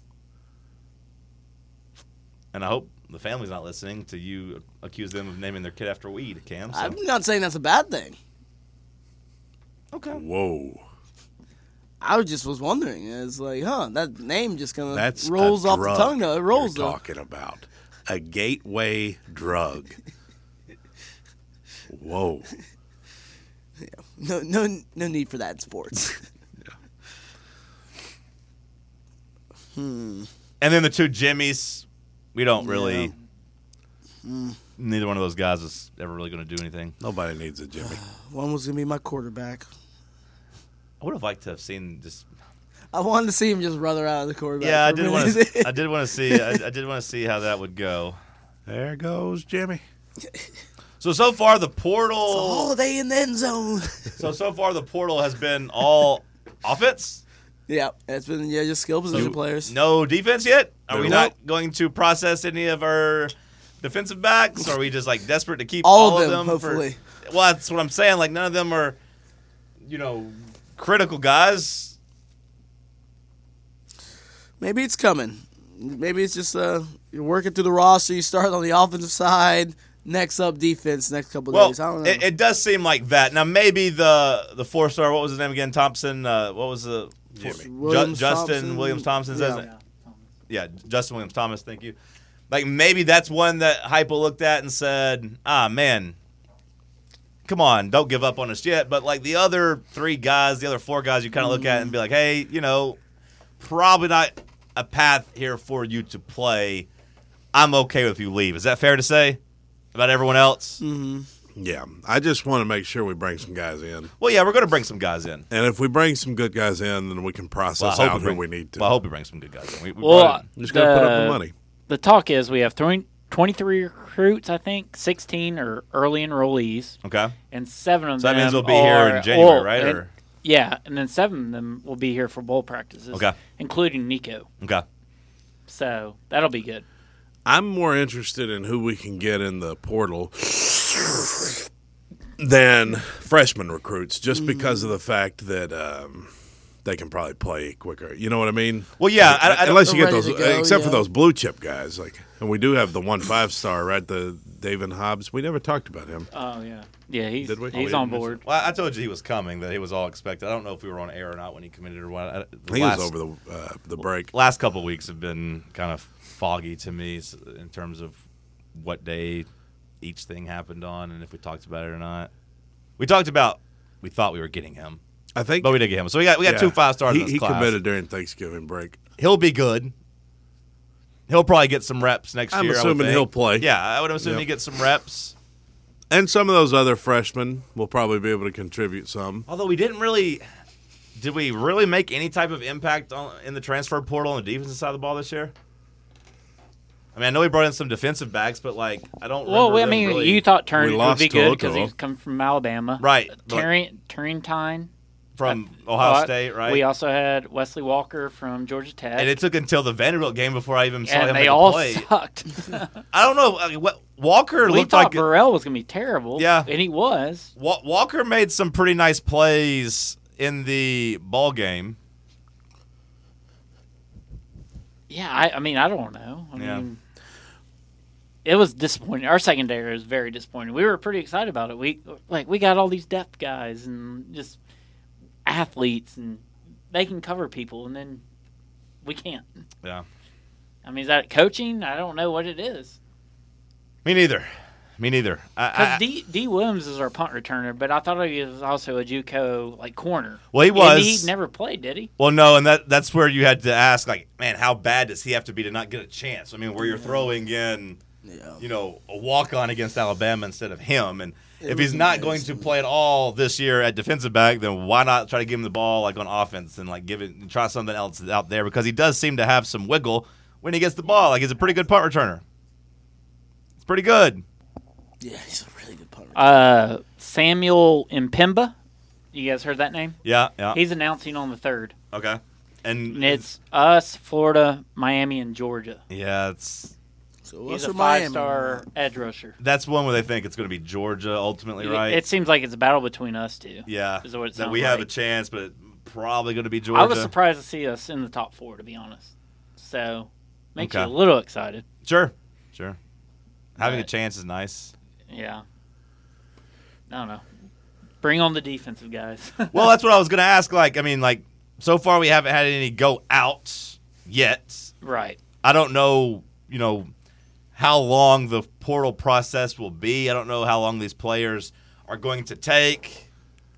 And I hope the family's not listening to you accuse them of naming their kid after weed, Cam. So. I'm not saying that's a bad thing. Okay. Whoa, I just was wondering. It's like, huh, that name just kind that's of rolls a off drug the tongue. Though. It rolls you're though. talking about a gateway drug. Whoa. No, no, no need for that in sports. hmm. And then the two Jimmies, we don't really. Yeah. Mm. Neither one of those guys is ever really going to do anything. Nobody needs a Jimmy. One was gonna be my quarterback. I would have liked to have seen just. I wanted to see him just run around the quarterback. Yeah, I for a did want minute. to. I did want to see. I, I did want to see how that would go. There goes Jimmy. So so far the portal. Oh, they in the end zone. So so far the portal has been all offense. Yeah, it's been yeah just skill position You- players. No defense yet. Are we No. not going to process any of our defensive backs? Or are we just like desperate to keep All all, of them, for- hopefully. well, that's what I'm saying. Like none of them are, you know, critical guys. Maybe it's coming. Maybe it's just uh you're working through the roster. You start on the offensive side. Next up, defense. Next couple of Well, days. I don't know. it, it does seem like that. Now maybe the the four star. What was his name again? Thompson. Uh, what was the Jimmy. Ju- Williams Justin Thompson. Williams Thompson? Yeah. Isn't it? Yeah, Justin Williams Thomas. Thank you. Like maybe that's one that Heupel looked at and said, "Ah, man, come on, don't give up on us yet." But like the other three guys, the other four guys, you kind of look at and be like, "Hey, you know, probably not a path here for you to play. I'm okay with you leave." Is that fair to say about everyone else? Mm-hmm. Yeah, I just want to make sure we bring some guys in. Well, yeah, we're going to bring some guys in. And if we bring some good guys in, then we can Well, I process hope out we who bring, we need to. Well, I hope we bring some good guys in. We, we Well, brought in- just got to put up the the- money. The talk is we have twenty, twenty-three recruits, I think. sixteen are early enrollees, okay. and seven of So that them means we'll be here are- in January, well, right? and- Or yeah, and then seven of them will be here for bowl practices, Okay. including Nico. okay. So that'll be good. I'm more interested in who we can get in the portal than freshman recruits, just because of the fact that um, they can probably play quicker. You know what I mean? Well, yeah, I- I don't- unless you get Ready those, to go, except for yeah. those blue chip guys, like, and we do have the one five star, right? The David Hobbs. We never talked about him. Oh yeah, yeah. He's Did we? he's Oh, on we didn't board. Well, I told you he was coming, that he was all expected. I don't know if we were on air or not when he committed or what. I- the He last, was over the uh, the break. last couple of weeks have been kind of foggy to me s- in terms of what day each thing happened on and if we talked about it or not. We talked about we thought we were getting him, I think, but we did get him. So we got we got yeah, two five stars He, in this he class. committed during Thanksgiving break. He'll be good. He'll probably get some reps next I'm year. I would assuming think. he'll play. Yeah, I would assume Yep. he gets some reps. And some of those other freshmen will probably be able to contribute some. Although we didn't really, did we really make any type of impact on, in the transfer portal on the defensive side of the ball this year? I I mean, I know he brought in some defensive backs, but like I don't. Well, remember I them mean, really- you thought Turner We would lost be good because Toto. he's come from Alabama, right Terry Turrentine from Ohio Uh, State, right? We also had Wesley Walker from Georgia Tech, and it took until the Vanderbilt game before I even saw and him they make a all play. sucked. I don't know. I mean, what, Walker we looked thought like Burrell was going to be terrible, Yeah. and he was. Wa- Walker made some pretty nice plays in the ball game. Yeah, I, I mean, I don't know. I Yeah. mean, it was disappointing. Our secondary was very disappointing. We were pretty excited about it. We like we got all these depth guys and just athletes, and they can cover people, and then we can't. Yeah. I mean, is that coaching? I don't know what it is. Me neither. Me neither. I, I, Because D, D Williams is our punt returner, but I thought he was also a JUCO like corner. well, he And was. he never played, did he? Well, no, and that that's where you had to ask, like, man, how bad does he have to be to not get a chance? I mean, where you're throwing in, Yeah. you know, a walk on against Alabama instead of him, and It if was he's not going embarrassing. to play at all this year at defensive back, then why not try to give him the ball like on offense and like give it try something else out there, because he does seem to have some wiggle when he gets the ball. Like he's a pretty good punt returner. It's pretty good. Yeah, he's a really good punter. Uh, Samuel Impemba. You guys heard that name? Yeah, yeah. He's announcing on the third. Okay. And And it's us, Florida, Miami, and Georgia. yeah, it's so He's us a or Miami? five-star edge rusher. that's one where they think it's going to be Georgia ultimately, right? It seems like it's a battle between us two. yeah. is what it that sounds we have a like. chance, but probably going to be Georgia. I was surprised to see us in the top four, to be honest. So, makes Okay. you a little excited. Sure, sure. Having a But- chance is nice. Yeah. I don't know. Bring on the defensive guys. Well, that's what I was going to ask. Like, I mean, like, so far we haven't had any go out yet. right. I don't know, you know, how long the portal process will be. I don't know how long these players are going to take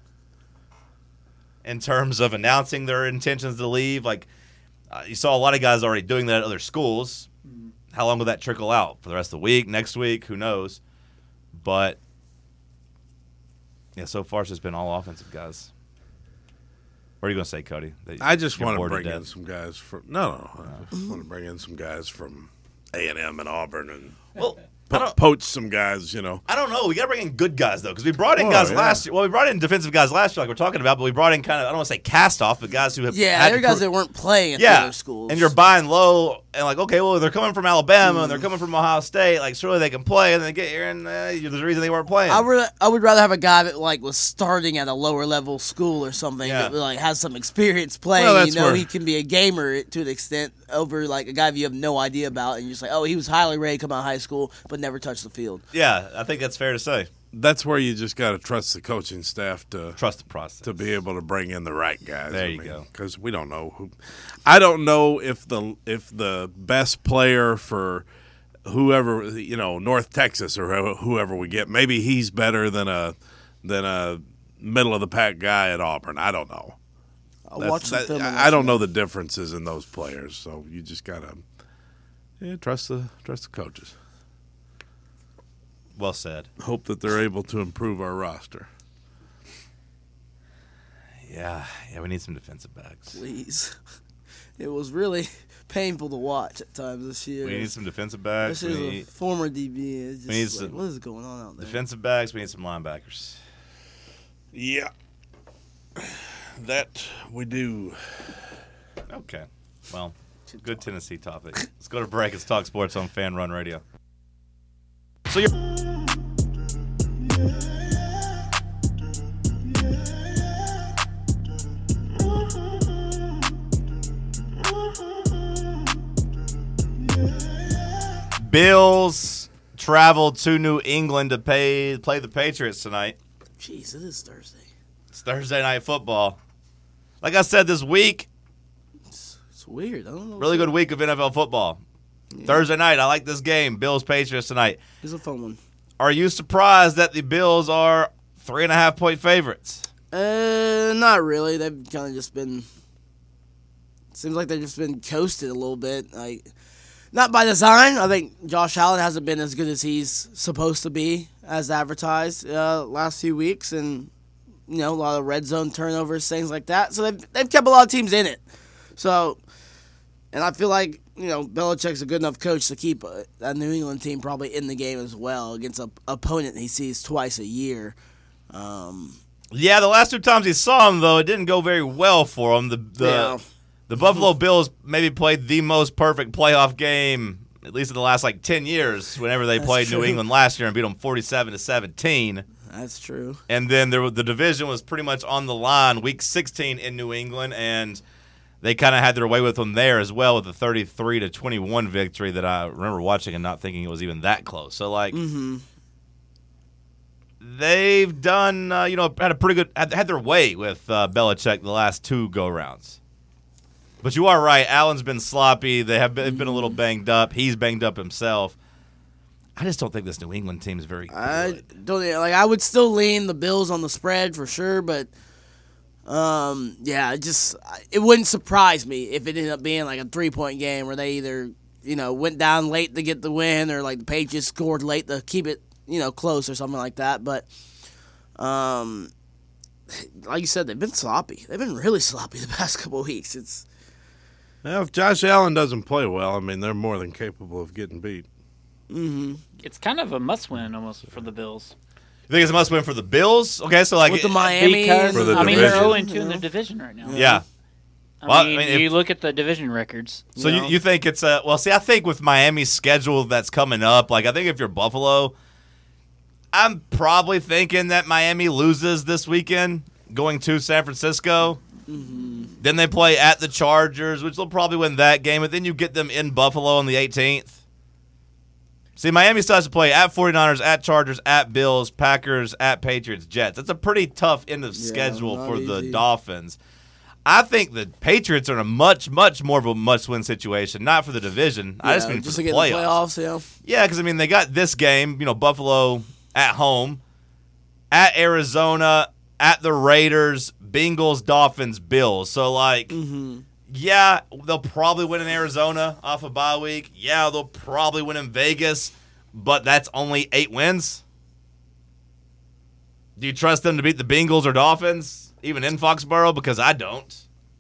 in terms of announcing their intentions to leave. Like, uh, you saw a lot of guys already doing that at other schools. How long will that trickle out? For the rest of the week, next week, who knows? But, yeah, so far it's just been all offensive guys. What are you going to say, Cody? That I just you're want to bored bring in death? some guys from no, no. I just want to bring in some guys from A and M and Auburn and Well, I po- don't, poach some guys. You know, I don't know. We got to bring in good guys, though, because we brought in Oh, guys yeah. last year. Well, we brought in defensive guys last year, like we're talking about, but we brought in kind of, I don't want to say cast off, but guys who have Yeah, had they're to guys pro- that weren't playing at the yeah, other schools. and you're buying low, and like, okay, well, they're coming from Alabama, and they're coming from Ohio State, like, surely they can play, and then they get here, and uh, there's a reason they weren't playing. I would I would rather have a guy that like was starting at a lower level school or something Yeah. that like has some experience playing. Well, you that's know, where- he can be a gamer to an extent over like a guy that you have no idea about, and you're just like, oh, he was highly rated coming out of high school, but never touched the field. yeah, I think that's fair to say. that's where you just got to trust the coaching staff to Trust the process. to be able to bring in the right guys. There I you mean, go. Because we don't know who. I don't know if the if the best player for whoever you know North Texas or who- whoever we get, maybe he's better than a than a middle of the pack guy at Auburn. I don't know. I'll That's- watch some that- film. and I let don't you know the differences in those players, so you just gotta yeah, trust the trust the coaches. Well said. Hope that they're able to improve our roster. Yeah, yeah, we need some defensive backs. Please. It was really painful to watch at times this year. We need some defensive backs. We Especially as a need former D B. It's just we need like, some what is going on out there? defensive backs. We need some linebackers. Yeah, that we do. Okay. Well, good Tennessee topic. Let's go to break. Let's talk sports on Fan Run Radio. So you're Bills traveled to New England to pay, play the Patriots tonight. Jeez, it is Thursday. It's Thursday night football. Like I said, this week, It's, it's weird. I don't know. really good week of N F L football. Thursday night, I like this game. Bills Patriots tonight. It's a fun one. Are you surprised that the Bills are three and a half point favorites? Uh, not really. They've kind of just been. Seems like they've just been coasted a little bit. Like, not by design. I think Josh Allen hasn't been as good as he's supposed to be, as advertised, uh, last few weeks, and you know a lot of red zone turnovers, things like that. So they've they've kept a lot of teams in it. So, and I feel like you you know, Belichick's a good enough coach to keep a, a New England team probably in the game as well against a opponent he sees twice a year. Um, Yeah, the last two times he saw him, though, it didn't go very well for him. The the, Yeah. the Buffalo Bills maybe played the most perfect playoff game, at least in the last, like, ten years, whenever they That's played true. New England last year and beat them forty-seven to seventeen. that's true. And then there was, the division was pretty much on the line, week sixteen in New England, and they kind of had their way with them there as well with a thirty-three to twenty-one victory that I remember watching and not thinking it was even that close. So, like, Mm-hmm. they've done, uh, you know, had a pretty good, had, had their way with uh, Belichick the last two go-rounds. But you are right. Allen's been sloppy. They have been, they've been a little banged up. He's banged up himself. I just don't think this New England team is very good. I don't like. I would still lean the Bills on the spread for sure, but um, yeah, it just it wouldn't surprise me if it ended up being like a three point game where they either you know went down late to get the win or like the Patriots scored late to keep it you know close or something like that. But um, like you said, they've been sloppy. They've been really sloppy the past couple of weeks. It's Now, if Josh Allen doesn't play well, I mean, they're more than capable of getting beat. mm-hmm. It's kind of a must-win almost for the Bills. You think it's a must-win for the Bills? Okay, so like, with the Miami. Because, For the I mean, they're division. oh and two in the division right now. yeah. I Well, I mean, mean, if- you look at the division records. So You you, know? you think it's a well? See, I think with Miami's schedule that's coming up, like I think if you're Buffalo, I'm probably thinking that Miami loses this weekend, going to San Francisco. Then they play at the Chargers, which they'll probably win that game. But then you get them in Buffalo on the eighteenth. See, Miami still has to play at 49ers, at Chargers, at Bills, Packers, at Patriots, Jets. That's a pretty tough end of Yeah, schedule not for the easy. Dolphins. I think the Patriots are in a much, much more of a must-win situation. Not for the division. I just Yeah, mean just for to the get playoffs. the playoffs. Yeah, because I mean they got this game. You know, Buffalo at home, at Arizona, at the Raiders, Bengals, Dolphins, Bills. So like, Yeah. Mm-hmm. yeah, they'll probably win in Arizona off a bye week. Yeah, they'll probably win in Vegas, but that's only eight wins. Do you trust them to beat the Bengals or Dolphins, even in Foxborough? Because I don't.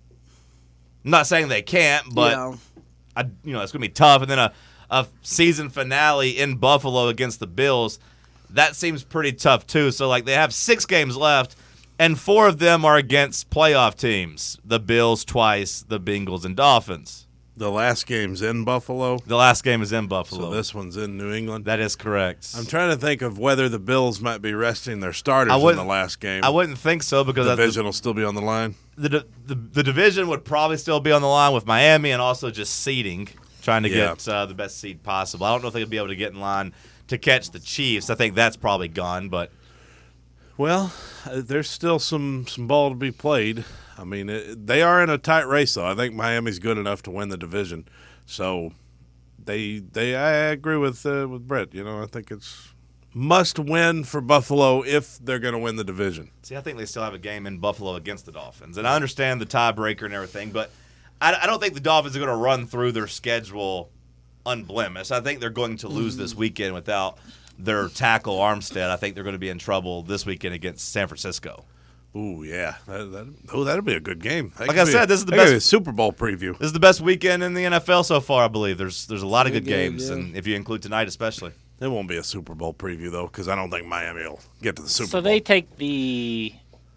I'm not saying they can't, but yeah. I, you know, it's going to be tough. And then a, a season finale in Buffalo against the Bills, that seems pretty tough too. So, like, they have six games left, and four of them are against playoff teams. The Bills twice, the Bengals, and Dolphins. The last game's in Buffalo, The last game is in Buffalo. so this one's in New England. that is correct. I'm trying to think of whether the Bills might be resting their starters I in the wouldn't- last game. I wouldn't think so because the the, division will still be on the line. the, the, the division would probably still be on the line with Miami and also just seeding, trying to Yeah. get uh, the best seed possible. I don't know if they'd be able to get in line to catch the Chiefs. I think that's probably gone, but Well, uh, there's still some, some ball to be played. I mean, it, they are in a tight race, though. I think Miami's good enough to win the division. So they they I agree with uh, with Brett. You know, I think it's must win for Buffalo if they're going to win the division. see, I think they still have a game in Buffalo against the Dolphins. And I understand the tiebreaker and everything, but I, I don't think the Dolphins are going to run through their schedule unblemished. I think they're going to lose this weekend without their tackle Armstead. I think they're going to be in trouble this weekend against San Francisco. Ooh, yeah. That, that, oh, that'll be a good game. That Like could I be said, a- this is the that could best- be a Super Bowl preview. This is the best weekend in the N F L so far, I believe. There's there's a lot of Good good game, games, yeah. and if you include tonight especially. It won't be a Super Bowl preview, though, because I don't think Miami will get to the Super So Bowl. they take the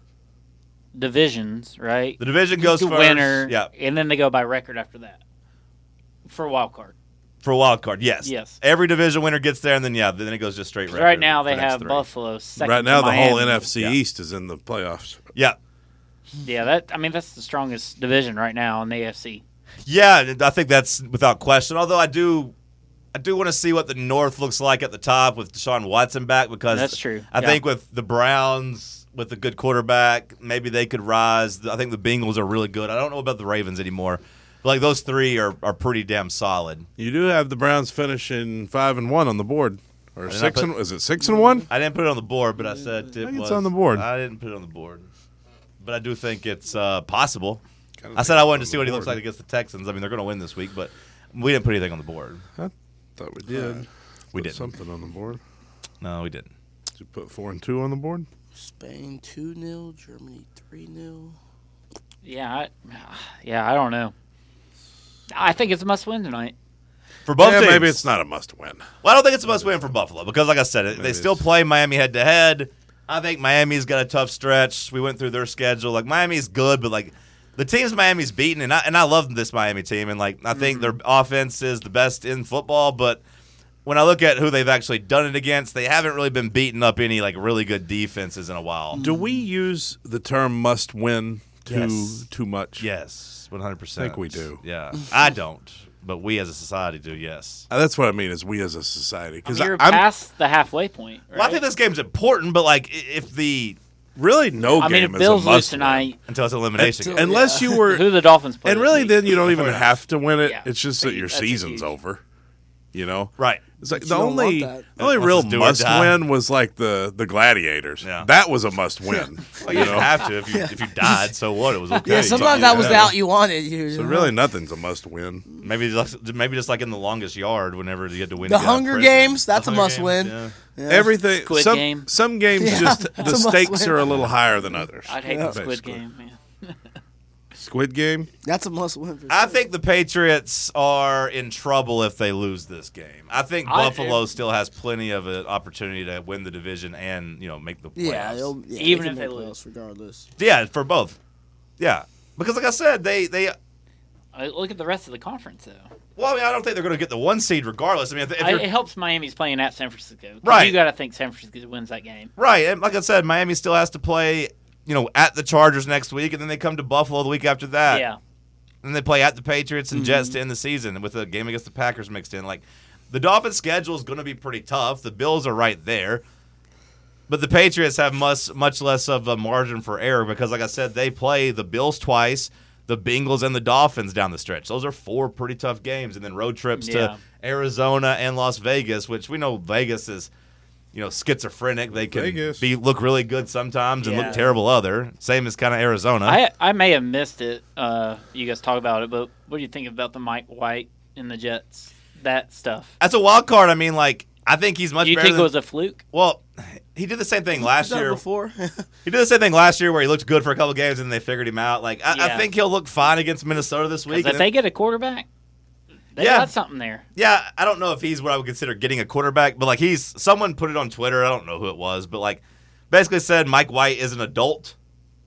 divisions, right? The division goes the first. winner, Yeah, and then they go by record after that for a wild card. for a wild card, yes. Yes. Every division winner gets there, and then, yeah, then it goes just straight 'Cause record. right now for they the next have three. Buffalo second. right now, to the whole Miami. N F C Yeah. East is in the playoffs. Yeah. Yeah, that I mean that's the strongest division right now in the A F C. Yeah, I think that's without question. Although I do I do want to see what the North looks like at the top with Deshaun Watson back because That's true. I Yeah. think with the Browns, with a good quarterback, maybe they could rise. I think the Bengals are really good. I don't know about the Ravens anymore. But like those three are, are pretty damn solid. You do have the Browns finishing five and one on the board, or did six not put- and is it six and one? I didn't put it on the board, but I said it think it's was on the board. I didn't put it on the board. But I do think it's uh, possible. Kinda I said think I it's wanted on to see the what he looks board. like against the Texans. I mean, they're going to win this week, but we didn't put anything on the board. Thought we did. We Put didn't. something on the board. No, we didn't. Did you put four and two on the board? Spain two nil, Germany three nil. Yeah, I, yeah, I don't know. I think it's a must-win tonight. For both Yeah, teams. maybe it's not a must-win. Well, I don't think it's a must-win for Buffalo because, like I said, it, they still it's- play Miami head-to-head. I think Miami's got a tough stretch. We went through their schedule. Like, Miami's good, but, like, the teams Miami's beaten, and I, and I love this Miami team, and, like, I think their offense is the best in football, but when I look at who they've actually done it against, they haven't really been beating up any, like, really good defenses in a while. Do we use the term must-win too Yes. too much? Yes, one hundred percent. I think we do. Yeah. I don't, but we as a society do, yes. Uh, That's what I mean. Is we as a society? I Because mean, you're I'm past the halfway point. Right? Well, I think this game's important, but, like, i- if the really no I mean, game if is Bills a lose must-win. tonight, until it's elimination Until- game. unless you were, who the Dolphins play? and this really week? then you don't even Huge. have to win it. Yeah. It's just that your That's a season's huge- over. You know, Right. It's like But the you don't only want that. the only Unless real it's do or must die. win was like the the Gladiators. Yeah. That was a must win. Well, you didn't have to if you if you died. So what? It was okay. Yeah, sometimes that was the Yeah. out you wanted. You So know? really, nothing's a must win. Maybe just, maybe just like in the longest yard, whenever you had to win. The to get out of Hunger prison. Games, The that's a Hunger must Games, win. yeah. Yeah. Everything. Squid some Game. some games Yeah, just that's the a must stakes win. are a little higher than others. I'd hate Yeah. the Squid Basically. Game, man. Squid Game. That's a must win. For I sure. think the Patriots are in trouble if they lose this game. I think I- Buffalo still has plenty of an opportunity to win the division and you know make the playoffs. Yeah, they'll- yeah, Even can if they make lose. playoffs regardless. Yeah, for both. Yeah, because like I said, they they. Uh, Look at the rest of the conference, though. Well, I mean, I don't think they're going to get the one seed regardless. I mean, if, if I, you're it helps Miami's playing at San Francisco. 'Cause Right. You got to think San Francisco wins that game. right, and like I said, Miami still has to play, you know, at the Chargers next week, and then they come to Buffalo the week after that. Yeah. And they play at the Patriots and Jets to end the season with a game against the Packers mixed in. Like, the Dolphins' schedule is going to be pretty tough. The Bills are right there. But the Patriots have much, much less of a margin for error because, like I said, they play the Bills twice, the Bengals, and the Dolphins down the stretch. Those are four pretty tough games. And then road trips Yeah. to Arizona and Las Vegas, which we know Vegas is, you know, schizophrenic. They can Vegas. be look really good sometimes and Yeah. look terrible other. Same as kind of Arizona. I I may have missed it. Uh, you guys talk about it, but what do you think about the Mike White and the Jets? That stuff. That's a wild card. I mean, like, I think he's much Do you better think than, it was a fluke? Well, he did the same thing last Done it year. before. He did the same thing last year where he looked good for a couple games and they figured him out. Like I, I Yeah. think he'll look fine against Minnesota this week. Because if and they then- get a quarterback, they Yeah. got something there. yeah, I don't know if he's what I would consider getting a quarterback, but like he's someone put it on Twitter. I don't know who it was, but like basically said Mike White is an adult.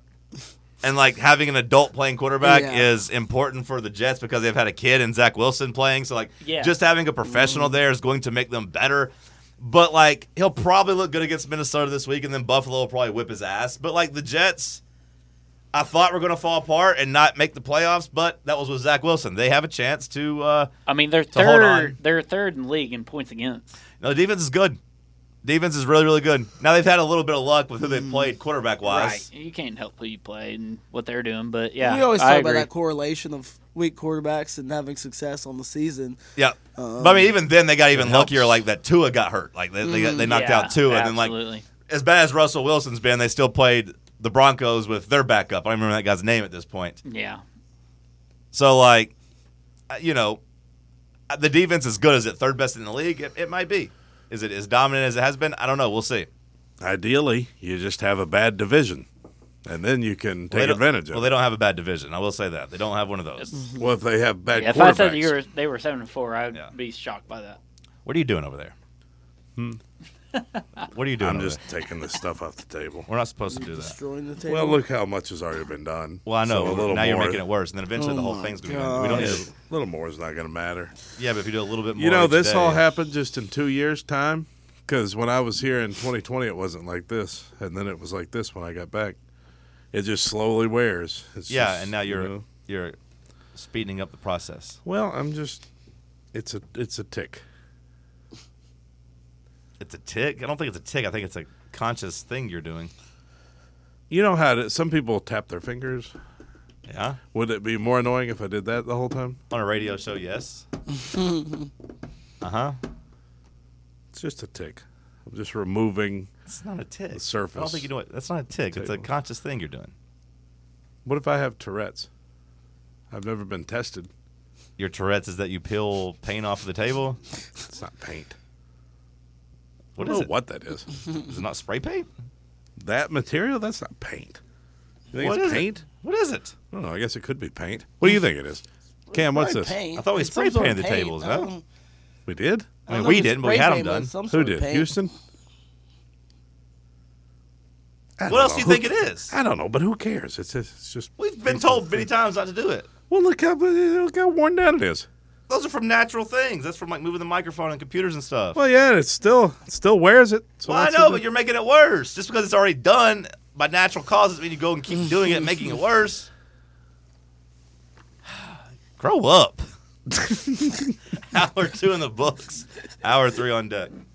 And like having an adult playing quarterback Yeah. is important for the Jets because they've had a kid and Zach Wilson playing. So like Yeah. just having a professional there is going to make them better. But like he'll probably look good against Minnesota this week, and then Buffalo will probably whip his ass. But like the Jets, I thought were going to fall apart and not make the playoffs, but that was with Zach Wilson. They have a chance to. Uh, I mean, they're To hold on. third. They're third in the league in points against. no, the defense is good. Defense is really, really good. Now they've had a little bit of luck with who they've played quarterback wise. You can't help who you play and what they're doing, but yeah, we always I talk about agree. that correlation of weak quarterbacks and having success on the season. Yeah. Um, But I mean, even then they got even It luckier. helps. Like that Tua got hurt. Like they they, got, they knocked Yeah, out Tua, and then like absolutely. as bad as Russell Wilson's been, they still played the Broncos with their backup. I don't remember that guy's name at this point. Yeah. So like, uh, you know, uh, the defense is good. Is it third best in the league? It, it might be. Is it as dominant as it has been? I don't know. We'll see. Ideally, you just have a bad division, and then you can They take don't- advantage of Well, it. they don't have a bad division. I will say that they don't have one of those. Well, if they have bad Yeah, if quarterbacks, I said you were, they were seven and four, I'd Yeah. be shocked by that. What are you doing over there? Hmm. What are you doing? I'm over just there? taking this stuff off the table. We're not supposed to do that. Destroying the table. Well, look how much has already been done. Well, I know. So a little now you're more, making it worse, and then eventually Oh the whole my thing's going to be. We don't need Yeah, to. a little more is not going to matter. Yeah, but if you do a little bit more, You know, each this day- all happened just in two years' time. Because when I was here in twenty twenty, it wasn't like this, and then it was like this when I got back. It just slowly wears. It's Yeah, just, and now you're you know, you're speeding up the process. well, I'm just. It's a it's a tick. It's a tick. I don't think it's a tick. I think it's a conscious thing you're doing. You know how to, some people tap their fingers. Yeah, Would it be more annoying if I did that the whole time? on a radio show, yes. uh huh. It's just a tick. I'm just removing. It's not a tick. The surface. I don't think you know it. That's not a tick. It's a Table. conscious thing you're doing. What if I have Tourette's? I've never been tested. Your Tourette's is that you peel paint off of the table. It's not paint. What I is don't it? know what that is. Is it not spray paint? That material? That's not paint. You think What it's is it? paint? What is it? I don't know. I guess it could be paint. What do you think it is? Cam, what's Spray this? paint. I thought we It's some spray sort of painted the paint. tables, I no? don't- We did? I mean, don't know we if it's didn't, but we spray had them paint, but done. it's some Who sort of did? paint. Houston? I What don't else know. do you Who- think it is? I don't know, but who cares? It's just, it's just We've been told many times not to do it. well, look how, look how worn down it is. Those are from natural things. That's from like moving the microphone and computers and stuff. Well, yeah, it still it still wears it. So Well, I that's know, the- but you're making it worse. Just because it's already done by natural causes, mean you go and keep doing it, making it worse. Grow up. Hour two in the books. Hour three on deck.